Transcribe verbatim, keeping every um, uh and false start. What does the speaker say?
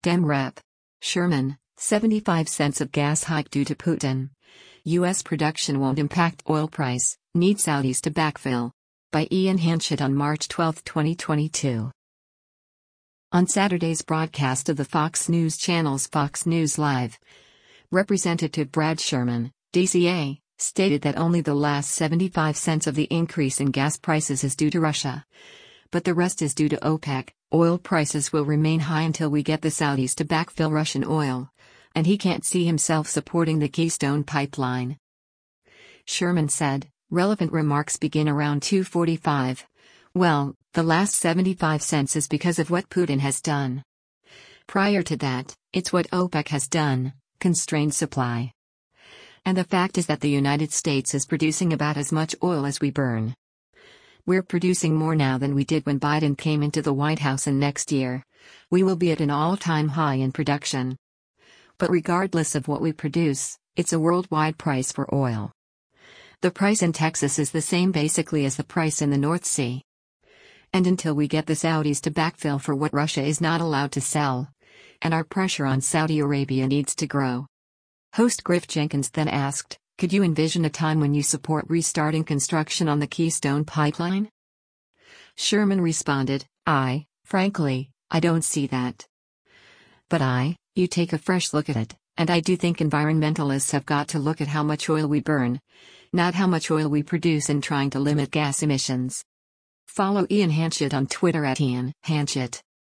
Dem Rep. Sherman, seventy-five cents of gas hike due to Putin. U S production won't impact oil price, need Saudis to backfill. By Ian Hanchett on March twelfth, twenty twenty-two. On Saturday's broadcast of the Fox News Channel's Fox News Live, Representative Brad Sherman, D C A, stated that only the last seventy-five cents of the increase in gas prices is due to Russia. But the rest is due to OPEC. Oil prices will remain high until we get the Saudis to backfill Russian oil. And he can't see himself supporting the Keystone Pipeline. Sherman said, relevant remarks begin around two forty-five. Well, the last seventy-five cents is because of what Putin has done. Prior to that, it's what OPEC has done, constrained supply. And the fact is that the United States is producing about as much oil as we burn. We're producing more now than we did when Biden came into the White House, and next year, we will be at an all-time high in production. But regardless of what we produce, it's a worldwide price for oil. The price in Texas is the same basically as the price in the North Sea. And until we get the Saudis to backfill for what Russia is not allowed to sell, and our pressure on Saudi Arabia needs to grow. Host Griff Jenkins then asked, could you envision a time when you support restarting construction on the Keystone Pipeline? Sherman responded, I, frankly, I don't see that. But I, you take a fresh look at it, and I do think environmentalists have got to look at how much oil we burn, not how much oil we produce, in trying to limit gas emissions. Follow Ian Hanchett on Twitter at Ian Hanchett.